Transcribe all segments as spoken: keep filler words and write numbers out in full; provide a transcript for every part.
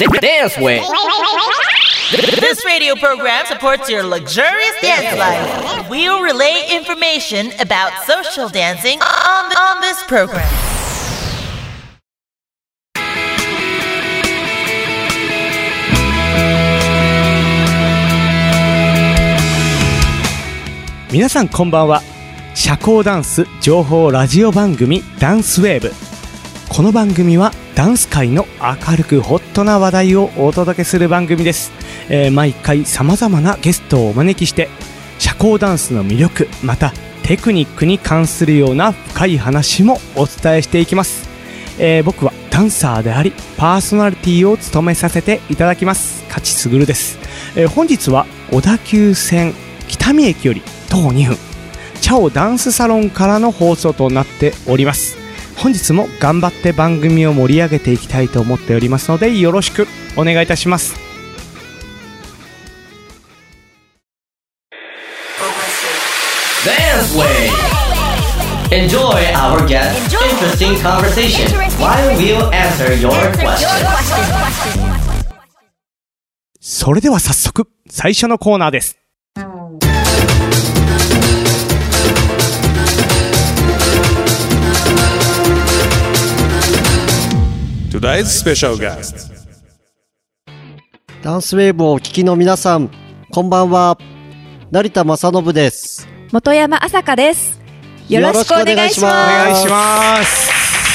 Dance Way. This radio program supports your luxurious dance life. We'll relay information about social dancing on, on this program. 皆さんこんばんは。社交ダンス情報ラジオ番組ダンスウェーブ。この番組はダンス界の明るくホットな話題をお届けする番組です。えー、毎回さまざまなゲストをお招きして社交ダンスの魅力、またテクニックに関するような深い話もお伝えしていきます。えー、僕はダンサーでありパーソナリティを務めさせていただきます勝卓です。えー、本日は小田急線北見駅より徒歩にふん、チャオダンスサロンからの放送となっております。本日も頑張って番組を盛り上げていきたいと思っておりますので、よろしくお願いいたします。 Dance Way. Enjoy our guest's interesting conversation while we'll answer your questions. それでは早速最初のコーナーです。 Today's special guest. ダンスウェーブをお聞きの皆さん、こんばんは。成田正信です。 本山朝香です。よろしくお願いします。 お願いします。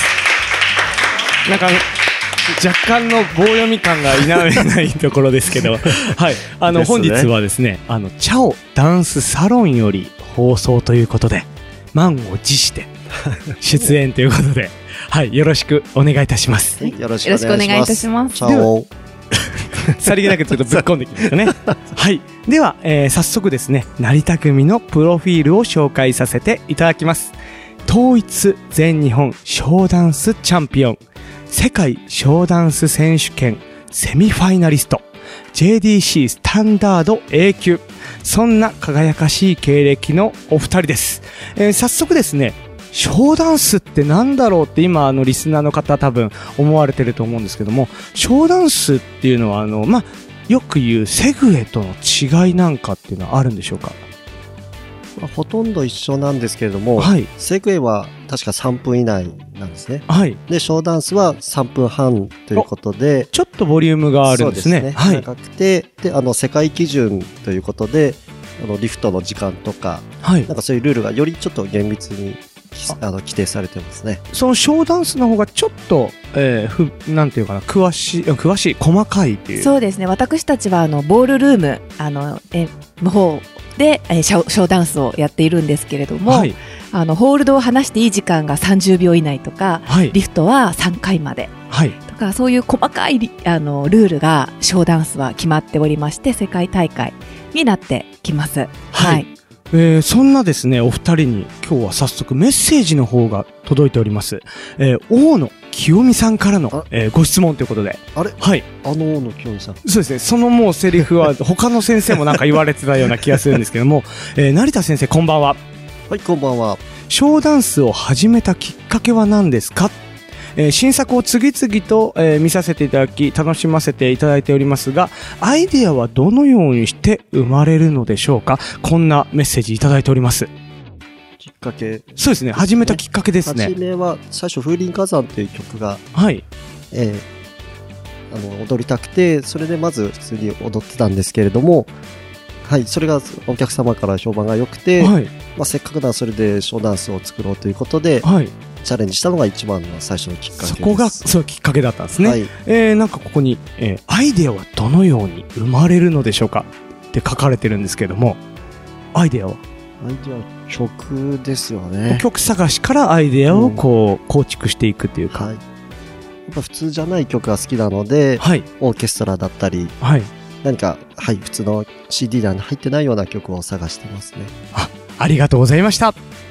なんか若干の棒読み感が否めないところですけどはい、あの、ね、本日はですね、あのチャオダンスサロンより放送ということで、満を持して出演ということではい、よろしくお願いいたします。 はい、よろしくお願いいたします。 チャオ。 さりげなくちょっとぶっ込んできましたねはい、では、えー、早速ですね、成田組のプロフィールを紹介させていただきます。統一全日本ショーダンスチャンピオン、世界ショーダンス選手権セミファイナリスト、 ジェーディーシー スタンダード A 級、そんな輝かしい経歴のお二人です。えー、早速ですね、ショーダンスってなんだろうって今あのリスナーの方多分思われてると思うんですけども、ショーダンスっていうのはあの、まあ、よく言うセグウェイとの違いなんかっていうのはあるんでしょうか？ ほとんど一緒なんですけれども、はい、セグウェイは確かさんぷん以内なんですね。はい、でショーダンスはさんぷんはんということで、ちょっとボリュームがあるんですね。そうですね、はい、長くて、であの世界基準ということで、あのリフトの時間とか、はい、なんかそういうルールがよりちょっと厳密にあの規定されてますね。そのショーダンスの方がちょっと、えー、ふなんていうかな、詳しい詳しい細かいっていう。 そうですね、私たちはあのボールルームあのえの方で、えー、ショ, ショーダンスをやっているんですけれども、はい、あのホールドを離していい時間がさんじゅうびょう以内とか、はい、リフトはさんかいまで、はい、とかそういう細かいあのルールがショーダンスは決まっておりまして、世界大会になってきます。はい、はい、 えー、そんなですねお二人に今日は早速メッセージの方が届いております。えー、大野清美さんからの、えー、ご質問ということで。あれ、はい、あの大野清美さん、そうですね、そのもうセリフは他の先生もなんか言われてたような気がするんですけども、えー、成田先生こんばんは。 はい、こんばんは。 ショーダンスを始めたきっかけは何ですか？えー、新作を次々と、えー、見させていただき楽しませていただいておりますが、アイデアはどのようにして生まれるのでしょうか？こんなメッセージいただいております。 きっかけ、 そうですね、始めたきっかけですね。 初めは最初風林火山という曲が、はい、えー、あの踊りたくて、それでまず普通に踊ってたんですけれども、はい、それがお客様から評判が良くて、はい、まあ、せっかくならそれでショーダンスを作ろうということで、はい、チャレンジしたのが一番の最初のきっかけです。 そこがそうきっかけだったんですね。はい、えー、なんかここに、えー、アイデアはどのように生まれるのでしょうかって書かれてるんですけども、アイデアはアイデアは曲ですよね。 曲探しからアイデアをこう、うん、構築していくっていうか、はい、やっぱ普通じゃない曲が好きなので、はい、オーケストラだったり、はい、何か、はい、普通の シーディー に入ってないような曲を探してますね。 あ、ありがとうございました。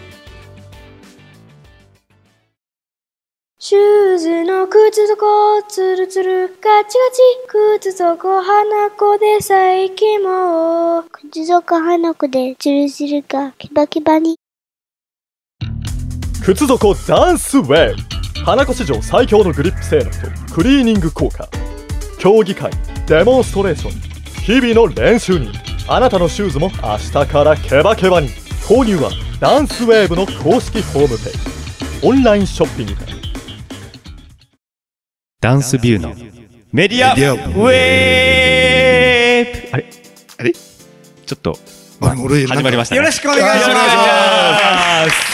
シューズの靴底ツルツルガチガチ、靴底花子で最近も靴底花子でチルチルがキバキバに。 靴底ダンスウェイ、花子史上最強のグリップ性能とクリーニング効果、 競技会、デモンストレーション、日々の練習にあなたのシューズも明日からケバケバに。購入はダンスウェーブの公式ホームページ、オンラインショッピングから。 ダンスビューのメディアウェーブ。あれあれちょっと、まあ、始まりましたね。 よろしくお願いします。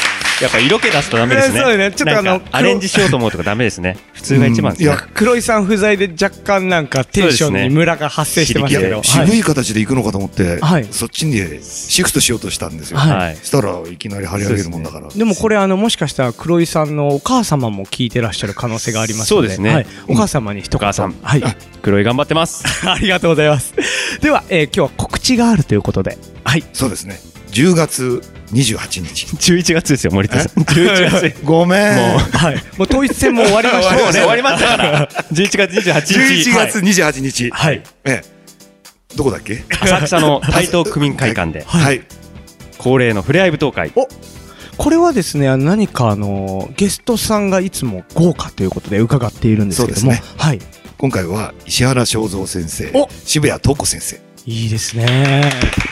やっぱ色気出すとダメですね。そうね、ちょっとあのアレンジしようと思うとかダメですね。普通が一番ですね。 いや、黒井さん不在で若干なんかテンションにムラが発生してますけど、 渋い形で行くのかと思って、そっちにシフトしようとしたんですよ。そしたらいきなり張り上げるもんだから。 でもこれあのもしかしたら黒井さんのお母様も聞いてらっしゃる可能性がありますので、そうですね。お母様に一言。お母さん、 はい。黒井頑張ってます。 ありがとうございます。では今日は告知があるということで、はい。 そうですね。じゅうがつにじゅうはちにち。 じゅういちがつですよ、森田さん。じゅういちがつ。 ごめん。 もう、はい。もう統一戦も終わりました。 もうね、終わりましたから。じゅういちがつにじゅうはちにち。 じゅういちがつにじゅうはちにち。 はい。 ええ。どこだっけ？ 浅草の台東区民会館で。 はい。 恒例のふれあい舞踏会。 お、これはですね、何かあの、ゲストさんがいつも豪華ということで伺っているんですけども。はい。 今回は石原正三先生、渋谷東子先生。 いいですね。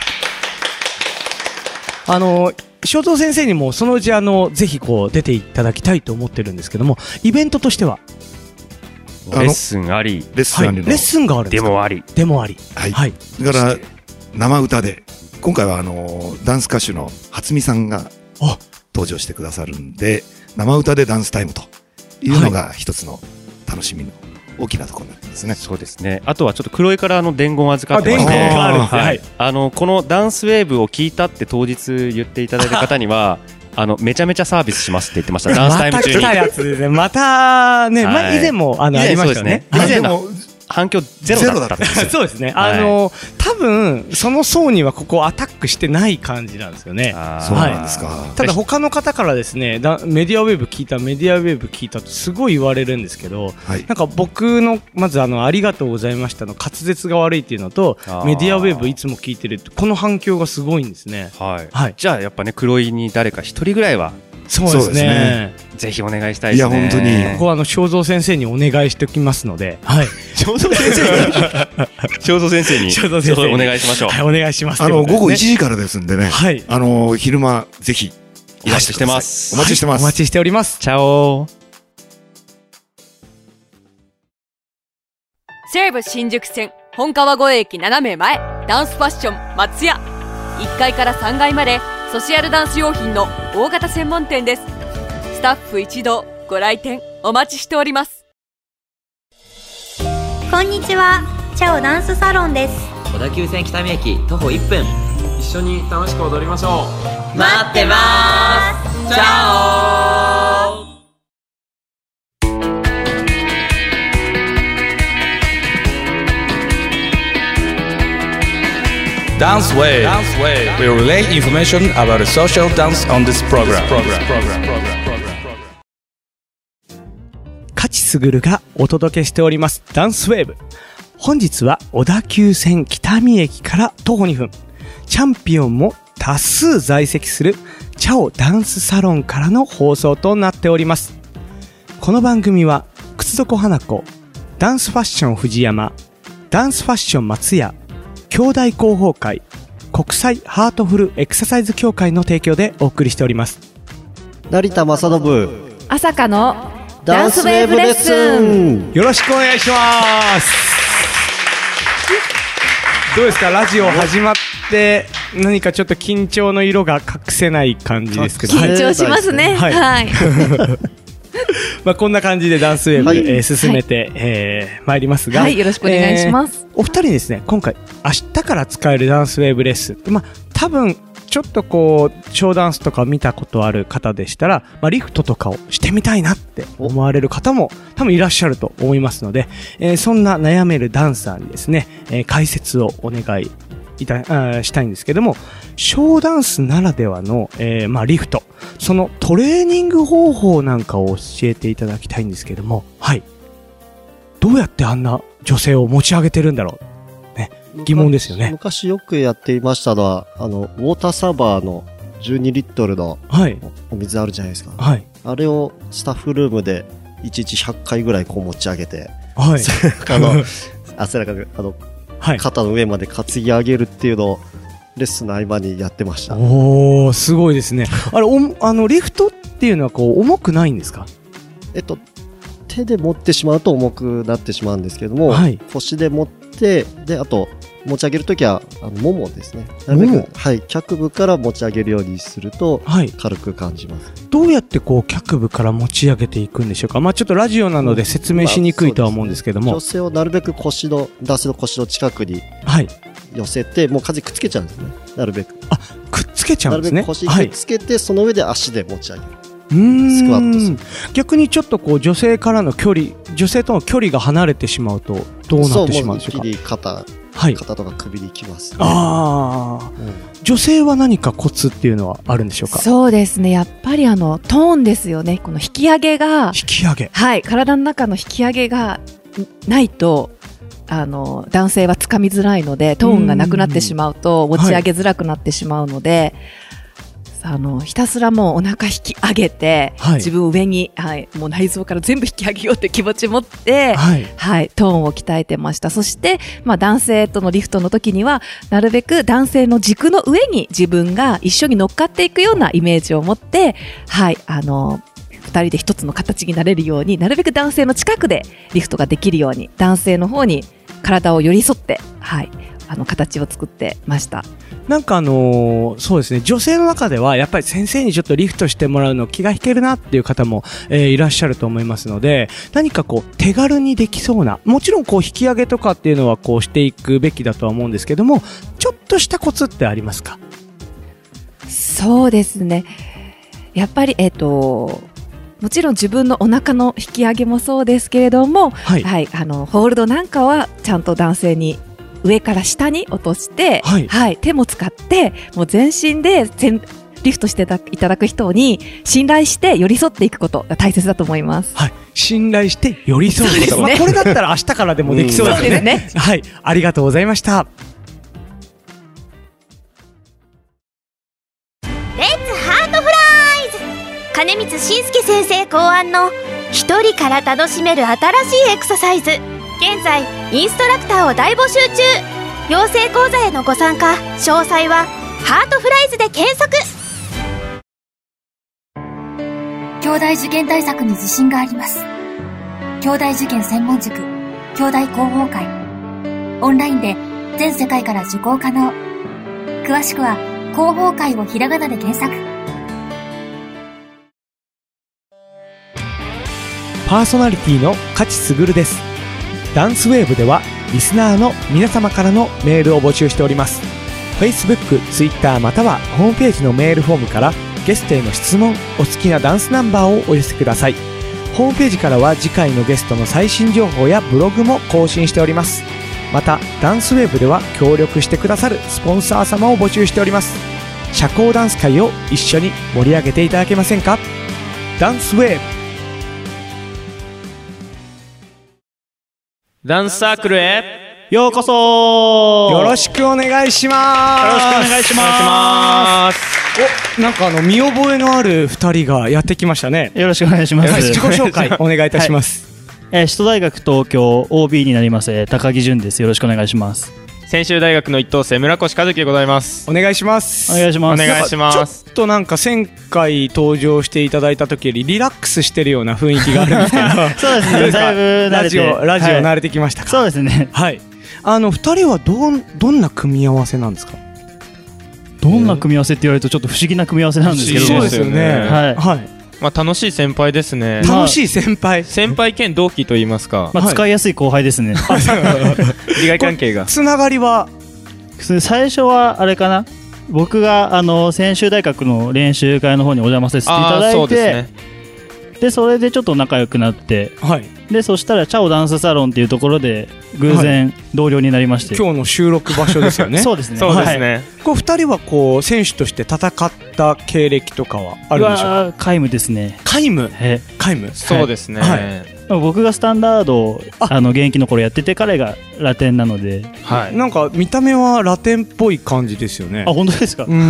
あの正三先生にもそのうちあのぜひこう出ていただきたいと思ってるんですけども、イベントとしてはレッスンあり、 レッスンあり、 レッスンがあるんですか？ デモあり、 デモあり、 はい。はい、だから生歌で今回はあのダンス歌手の初見さんが登場してくださるんで、生歌でダンスタイムというのが一つの楽しみの大きなところになってますね。 そうですね。あとはちょっと黒井からの伝言を預かってまして、はい、あのこのダンスウェーブを聞いたって当日言っていただいた方にはあのめちゃめちゃサービスしますって言ってました。ダンスタイム中に。 また来たやつですね。またね、まあ以前もあのありましたね。 以前の反響ゼロだったんですよ。 そうですね。あの多分その層にはここアタックしてない感じなんですよね。 そうなんですか。 ただ他の方からですね、メディアウェーブ聞いたメディアウェーブ聞いたとすごい言われるんですけど、なんか僕のまずあのありがとうございましたの滑舌が悪いっていうのと、メディアウェーブいつも聞いてるこの反響がすごいんですね。 はい。はい。じゃあやっぱね、黒井に誰か一人ぐらいは。 そうですね。 ぜひお願いしたいですね。 いや本当に。 ここはあの正三先生にお願いしておきますので。はい。 正三先生に。正三先生に。正三先生にお願いしましょう。 はい、お願いします。 あの午後いちじからですんでね。はい。あの昼間ぜひいらしてます。 お待ちしてます。 お待ちしております。 チャオ。 西武新宿線本川越駅斜め前、ダンスファッション松屋。いっかいからさんがいまでソシアルダンス用品の大型専門店です。スタッフ一同ご来店お待ちしております。 こんにちは、チャオダンスサロンです。 小田急線北見駅徒歩いっぷん。 一緒に楽しく踊りましょう。待ってまーす。チャオ。 Dance Wave. Dance Wave. We relay information about the social dance on this program. 勝ち優がお届けしておりますダンスウェーブ。本日は小田急線北見駅から徒歩にふん、チャンピオンも多数在籍するチャオダンスサロンからの放送となっております。この番組は靴底花子、ダンスファッション藤山、ダンスファッション松屋、兄弟広報会、国際ハートフルエクササイズ協会の提供でお送りしております。 成田正信、 朝香のダンスウェーブレッスン、 よろしくお願いします。どうですか、ラジオ始まって何かちょっと緊張の色が隠せない感じですけど。 緊張しますね。はい、はいまあこんな感じでダンスウェーブ、はい、えー、進めて、はい、えー、参りますが、 はい、よろしくお願いします、 えー、お二人ですね、今回明日から使えるダンスウェーブレッスン、まあ多分ちょっとこうショーダンスとか見たことある方でしたら、まあ、リフトとかをしてみたいなって思われる方も多分いらっしゃると思いますので、えー、そんな悩めるダンサーにですね、えー、解説をお願いいたあしたいんですけども、ショーダンスならではの、えーまあ、リフト、そのトレーニング方法なんかを教えていただきたいんですけども、はい、どうやってあんな女性を持ち上げてるんだろう、ね、疑問ですよね。 昔よくやっていましたのは、あのウォーターサーバーのじゅうにリットルのお水あるじゃないですか、はい、あれをスタッフルームでいちいちひゃっかいぐらいこう持ち上げて、はい、あの汗らかく、あの、はい、肩の上まで担ぎ上げるっていうのを、レッスンの合間にやってました。 おー、すごいですね。あれ、お、あの、リフトっていうのはこう、重くないんですか？ えっと、手で持ってしまうと重くなってしまうんですけども、はい、腰で持って、で、あと、持ち上げるときは、あの、ももですね。なるべく、はい、脚部から持ち上げるようにすると、はい、軽く感じます。 どうやってこう、脚部から持ち上げていくんでしょうか？まあちょっとラジオなので説明しにくいとは思うんですけども。まあ、 女性をなるべく腰の、男性の腰の近くに、はい。寄せて、もう風くっつけちゃうんですね。なるべく。 あ、くっつけちゃうんですね。 なるべく腰くっつけて、はい、その上で足で持ち上げる。 うーん、スクワットする。逆にちょっとこう女性からの距離、女性との距離が離れてしまうとどうなってしまうんでしょうか？ そう、もう一気に肩、はい、肩とか首にきます、ね。 ああ、うん、女性は何かコツっていうのはあるんでしょうか？ そうですね。やっぱりあのトーンですよね。この引き上げが、 引き上げ、 はい、体の中の引き上げがないと。あの男性はつかみづらいので、トーンがなくなってしまうと持ち上げづらくなってしまうので、はい、あのひたすらもうお腹引き上げて、はい、自分を上に、はい、もう内臓から全部引き上げようって気持ち持って、はいはい、トーンを鍛えてました。そして、まあ、男性とのリフトの時にはなるべく男性の軸の上に自分が一緒に乗っかっていくようなイメージを持って、はい、あの二人で一つの形になれるように、なるべく男性の近くでリフトができるように、男性の方に体を寄り添って、はい、あの形を作ってました。 なんかあのー、そうですね、女性の中ではやっぱり先生にちょっとリフトしてもらうの気が引けるなっていう方も、えー、いらっしゃると思いますので、何かこう手軽にできそうな、もちろんこう引き上げとかっていうのはこうしていくべきだとは思うんですけども、ちょっとしたコツってありますか？ そうですね、やっぱりえっともちろん自分のお腹の引き上げもそうですけれども、はい、はい、あのホールドなんかはちゃんと男性に上から下に落として、はいはい、手も使ってもう全身でリフトしていただく人に信頼して寄り添っていくことが大切だと思います。 はい、信頼して寄り添うこと、ね、まあ、これだったら明日からでもできそうですね。そうですね。はい、ありがとうございました。 レッツハートフライズ、金光信介先生考案の一人から楽しめる新しいエクササイズ。現在インストラクターを大募集中。養成講座へのご参加詳細はハートフライズで検索。 兄弟受験対策に自信があります。兄弟受験専門塾兄弟広報会、オンラインで全世界から受講可能。詳しくは広報会をひらがなで検索。 パーソナリティの勝卓です。ダンスウェーブではリスナーの皆様からのメールを募集しております。 Facebook、Twitter またはホームページのメールフォームからゲストへの質問、お好きなダンスナンバーをお寄せください。ホームページからは次回のゲストの最新情報やブログも更新しております。またダンスウェーブでは協力してくださるスポンサー様を募集しております。社交ダンス界を一緒に盛り上げていただけませんか？ダンスウェーブ。 ダンスサークルへようこそ。よろしくお願いします。 よろしくお願いします。 お、なんかあの見覚えのある二人がやってきましたね。 よろしくお願いします。 自己紹介お願いいたします。 はい、えー、首都大学東京 オービー になります高木淳です。よろしくお願いします。 専修大学の一等生村越和樹でございます。 お願いします。 お願いします。 お願いします。 ちょっとなんか前回登場していただいた時よりリラックスしてるような雰囲気があるんですけどそうですね、だいぶ慣れてラジオ、ラジオ慣れてきましたか？ はい、そうですね。 はい、あのふたりはどん、どんな組み合わせなんですか？ どんな組み合わせって言われるとちょっと不思議な組み合わせなんですけど、 そうですよね。はい、はい、 まあ、楽しい先輩ですね。 楽しい先輩、 先輩兼同期と言いますか、 まあ、使いやすい後輩ですね。 利害関係がつながりは最初はあれかな、僕があの専修大学の練習会の方にお邪魔させていただいて、そうですね、でそれでちょっと仲良くなって、はい、でそしたらチャオダンスサロンっていうところで偶然同僚になりまして、 はい、今日の収録場所ですよね。 そうですね。 そうですね、はい、 こうふたりはこう選手として戦った経歴とかはあるんでしょうか？ 皆無ですね。 皆無、皆無、 そうですね、はい、 僕がスタンダードあの現役の頃やってて、彼がラテンなので、 はい、なんか見た目はラテンっぽい感じですよね。 あ、本当ですか。 うん、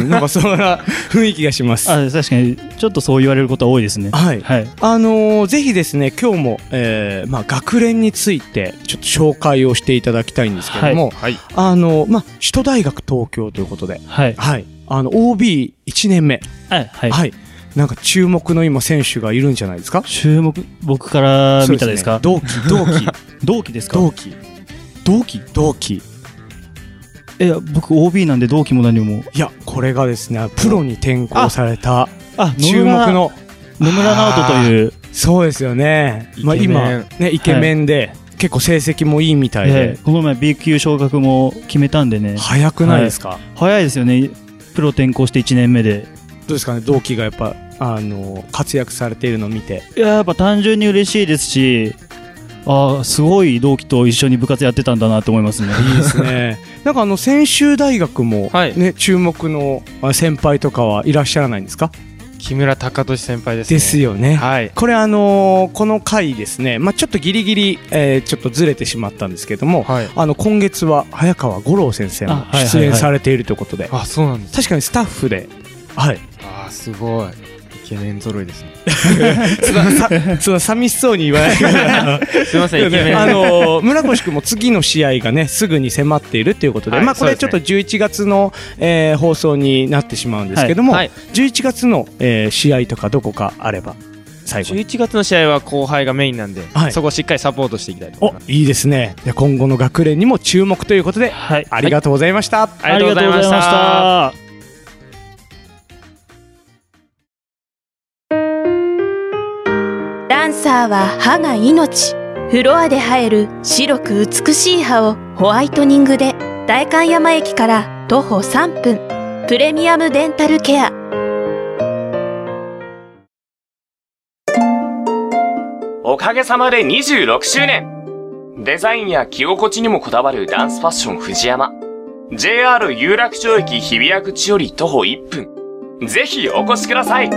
なんかそんな雰囲気がします。 あ、確かにちょっとそう言われることは多いですね。 はい、はい、あのー、ぜひですね今日も、えーまあ、学連についてちょっと紹介をしていただきたいんですけども、はい、あのー、まあ、首都大学東京ということで、はいはい、あの オービーいち 年目、はいはいはい、なんか注目の今選手がいるんじゃないですか。 注目、僕から見たですか。 ね、同期同期同期ですか。 同期同期同期え、僕 オービー なんで同期も何も。 いや、これがですねプロに転向された注目の野村直人という。 そうですよね。まあ、今ねイケメンで、はい、結構成績もいいみたいで、えー、 この前 ビー級昇格も決めたんでね。 早くないですか。はい、 早いですよね。プロ転向していちねんめで。 どうですかね、同期がやっぱあの活躍されているのを見て。 いや、やっぱ単純に嬉しいですし、あ、すごい同期と一緒に部活やってたんだなと思いますね。 いいですね。なんかあの専修大学も、ね、はい、注目の先輩とかはいらっしゃらないんですか。 木村貴俊先輩ですね。 ですよね。はい、これあのー、この回ですね、まあ、ちょっとギリギリ、えー、ちょっとずれてしまったんですけども、はい、あの今月は早川五郎先生も出演されているということで、 あ、そうなんです、ね、 確かにスタッフで、はい、 あ、すごいイケメン揃いですね。 その寂しそうに言わないすいません、イケメン。 あの村越君も次の試合がねすぐに迫っているということで、はい、まあこれちょっとじゅういちがつの、えー、放送になってしまうんですけども、はいはい、じゅういちがつの、えー、試合とかどこかあれば最後に。 じゅういちがつの試合は後輩がメインなんで、はい、そこをしっかりサポートしていきたいと思います。 お、いいですね。今後の学連にも注目ということで、はい、ありがとうございました。はい、 ありがとうございました。 ダンサーは歯が命。フロアで生える白く美しい歯をホワイトニングで、代官山駅から徒歩さんぷん。プレミアムデンタルケア。 おかげさまでにじゅうろくしゅうねん。デザインや着心地にもこだわるダンスファッション藤山。ジェイアール 有楽町駅日比谷口より徒歩いっぷん。ぜひお越しください。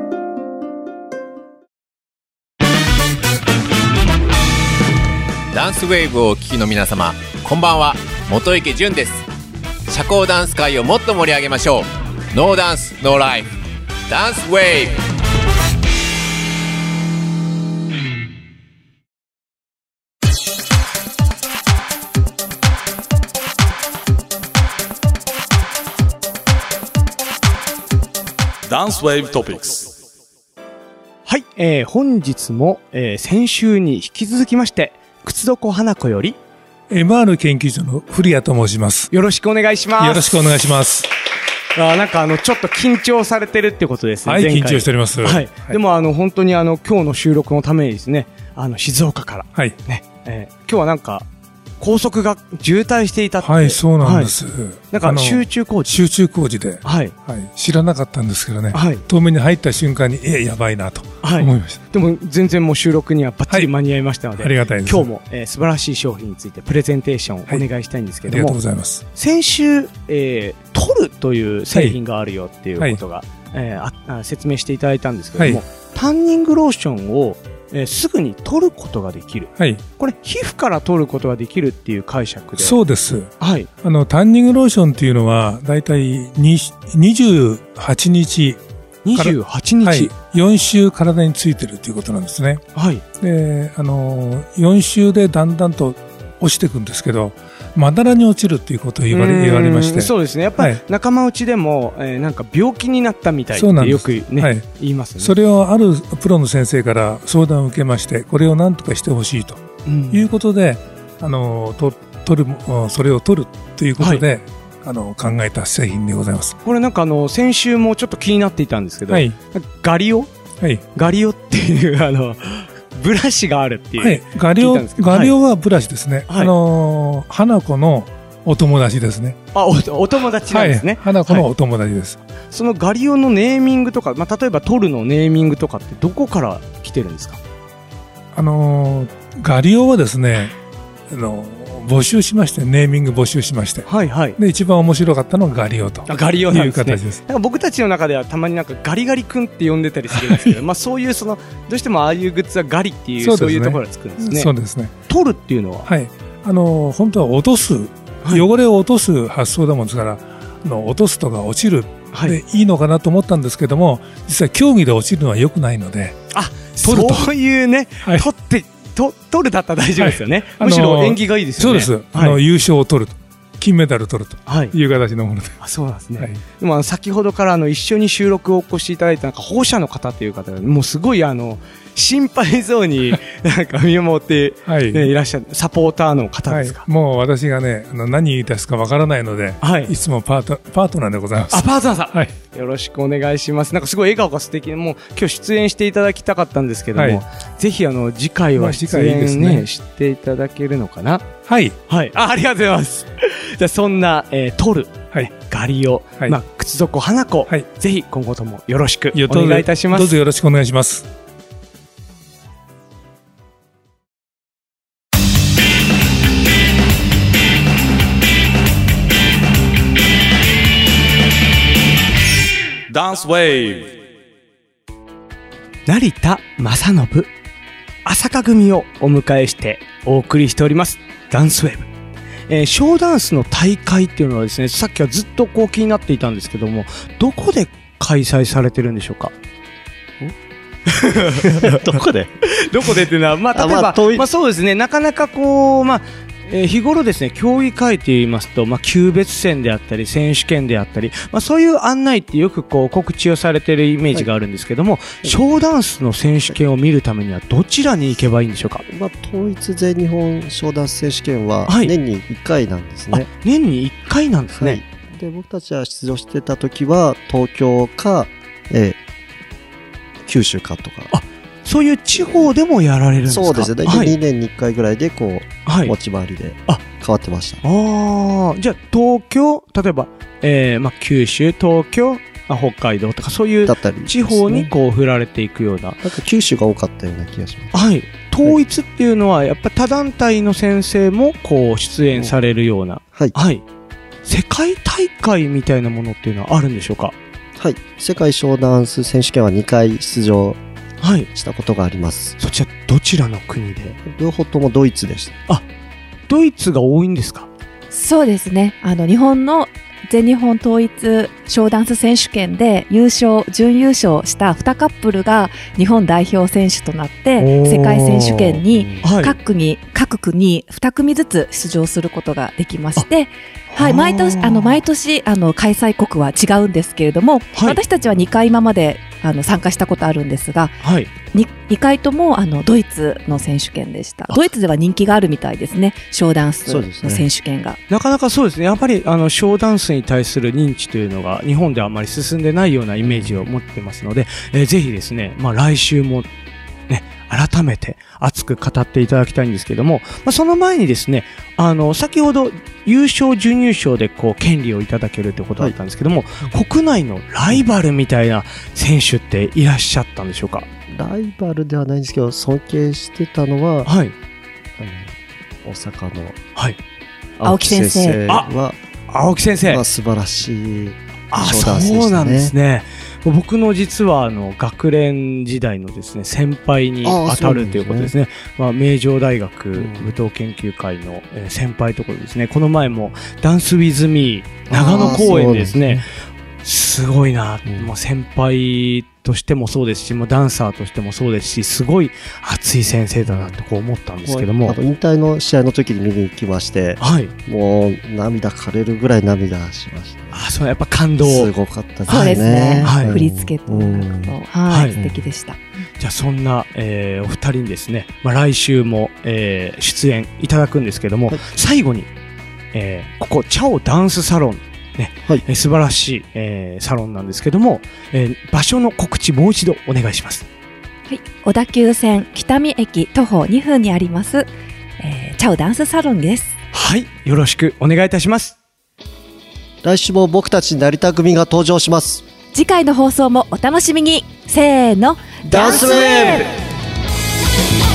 ダンスウェーブをお聴きの皆様、こんばんは、元池潤です。社交ダンス界をもっと盛り上げましょう。ノーダンスノーライフ、ダンスウェーブ。 ダンスウェーブトピックス。 はい、えー、本日も、えー、先週に引き続きまして靴床花子よりエムアール 研究所の古谷と申します。 よろしくお願いします。 よろしくお願いします。 あ、なんかあのちょっと緊張されてるってことですね。 はい、緊張しております。はい、はい、 でもあの本当にあの今日の収録のためにですね、あの静岡から、はい、ね、えー、今日はなんか高速が渋滞していたって。 はい、そうなんです。はい、 なんか集中工事。 集中工事で、はい、はい、知らなかったんですけどね。はい、遠目に入った瞬間に、え、やばいなと思いました。はい、 でも全然もう収録にはバッチリ間に合いましたので、 はい、ありがたいです。 今日も、えー、素晴らしい商品についてプレゼンテーションをお願いしたいんですけども、はい、 ありがとうございます。 先週、えー、トルという製品があるよっていうことが、はい、えー、あ説明していただいたんですけども、はい、タンニングローションをえー、すぐに取ることができる、はい、これ皮膚から取ることができるっていう解釈で。 そうです、 はい、 あのタンニングローションっていうのはだいたいにじゅうはちにちにじゅうはちにち、はい、 よん週体についてるということなんですね。 はい、 であのよん週でだんだんと落ちていくんですけど、まだらに落ちるっていうことを言われ、言われまして。 そうですね。やっぱり仲間内でも、はい、えー、なんか病気になったみたいってよくね、はい、言いますね。 それをあるプロの先生から相談を受けまして、これを何とかしてほしいということで、うん、あのと取るそれを取るということで、はい、あの考えた製品でございます。 これなんかあの先週もちょっと気になっていたんですけど、はい、ガリオ、はい、ガリオっていうあのブラシがあるっていう、はい、 ガリオ、ガリオはブラシですね。はい、あのー、花子のお友達ですね。 あ、お、お友達なんですね。はい、 花子のお友達です。はい、 そのガリオのネーミングとか、まあ、例えばトルのネーミングとかってどこから来てるんですか？ あのー、ガリオはですね、あのー、 募集しまして、ネーミング募集しまして、 はいはい、 で一番面白かったのがガリオとガリオなんですね、 いう形です。 なんか僕たちの中ではたまになんかガリガリ君って呼んでたりするんですけどまあそういうそのどうしてもああいうグッズはガリっていうそう、ね、そういうところがつくんですね。 そうですね。 取るっていうのは、 はい、あの本当は落とす、はい、汚れを落とす発想だもんですから、あの落とすとか落ちるでいいのかなと思ったんですけども、実は競技で落ちるのは良くないので、 あ、そういうね、はい、取ってと取るだったら大丈夫ですよね、はい、むしろ縁起がいいですよね。 そうです、はい、あの優勝を取ると、金メダルを取るという形のもので、 はい、あ、そうなんですね、はい、でも先ほどからあの一緒に収録をお越しいただいたなんか保護者の方という方がもうすごいあの心配そうになんか見守って、ね、はい、いらっしゃるサポーターの方ですか。 はい、もう私がね、あの何言い出すかわからないので、はい、いつもパートパートナーでございます。 あ、パートナーさん、はい、よろしくお願いします。なんかすごい笑顔が素敵で、もう今日出演していただきたかったんですけども、はい、ぜひあの次回は出演、ね、いいね、していただけるのかな。 はいはい、あ、ありがとうございます。じゃあそんな、えー、取る、はい、ガリオ、はい、まあ靴底花子、はい、ぜひ今後ともよろしくお願いいたします。 どうぞよろしくお願いします。 ダンスウェーブ、 成田正信、朝香組をお迎えしてお送りしておりますダンスウェーブ、えー、ショーダンスの大会っていうのはですね、さっきはずっとこう気になっていたんですけども、どこで開催されてるんでしょうか。 どこでどこでっていうのは、まあ、例えば、まあ、そうですね、なかなかこう、まあえー、日頃ですね、競技会と言いますと、まあ、級別戦であったり選手権であったり、まあ、そういう案内ってよくこう告知をされているイメージがあるんですけども、はい、ショーダンスの選手権を見るためにはどちらに行けばいいんでしょうか。 まあ、統一全日本ショーダンス選手権は年にいっかいなんですね。はい、 年にいっかいなんですね。はい、 で僕たちは出場してた時は東京か、えー、九州かとか、 あ、そういう地方でもやられるんですか。 そうですね、大体にねんにいっかいぐらいでこう、はい、持ち回りで変わってました。 ああ、じゃあ東京、例えば、えーまあ、九州、東京、まあ、北海道とかそういう地方にこう振られていくような、 なんか九州が多かったような気がします。 はい、統一っていうのはやっぱ他団体の先生もこう出演されるような、はい、はい、世界大会みたいなものっていうのはあるんでしょうか。 はい、世界ショーダンス選手権はにかい出場したことがあります。 はい、そちらどちらの国で。 両方ともドイツでした。 あ、ドイツが多いんですか。 そうですね、あの日本の全日本統一ショーダンス選手権で優勝準優勝したにカップルが日本代表選手となって世界選手権に各国、はい、各国にに組ずつ出場することができまして、はい、毎年あの毎年あの開催国は違うんですけれども、はい、私たちはにかい今まであの参加したことあるんですが、はい、に, にかいともあのドイツの選手権でした。ドイツでは人気があるみたいですね、ショーダンスの選手権が、ね、 なかなかそうですね、やっぱりあのショーダンスに対する認知というのが日本ではあまり進んでないようなイメージを持ってますので、えー、ぜひですね、まあ、来週もね、改めて熱く語っていただきたいんですけども、まあ、その前にですね、あの先ほど優勝準優勝でこう権利をいただけるということだったんですけども、はい、国内のライバルみたいな選手っていらっしゃったんでしょうか。 ライバルではないんですけど尊敬してたのは、はい、あの大阪の、はい、青木先生は、 青木先生、 まあ、素晴らしいあ、そうなんですね。僕の実はあの学連時代のですね先輩に当たるということですね。まあ名城大学舞踏研究会の先輩ところですね。この前もダンスウィズミー長野公演ですね。すごいな、うん、もう先輩としてもそうですし、もうダンサーとしてもそうですし、すごい熱い先生だなとこう思ったんですけども、 あと引退の試合の時に見に行きまして、はい、もう涙枯れるぐらい涙しました、ね。 あ、そうやっぱ感動すごかったですね。 そうですね。はい、振り付けとなんかと、はい、はい、素敵でした。 じゃあそんな、えー、お二人にですね、まあ、来週も、えー、出演いただくんですけども、はい、最後に、えー、ここチャオダンスサロンね、はい、えー、素晴らしい、えー、サロンなんですけども、えー、場所の告知もう一度お願いします。 はい、小田急線北見駅徒歩にふんにあります、えー、チャオダンスサロンです。 はい、よろしくお願いいたします。 来週も僕たち成田組が登場します。 次回の放送もお楽しみに。せーの、 ダンスウェーブ。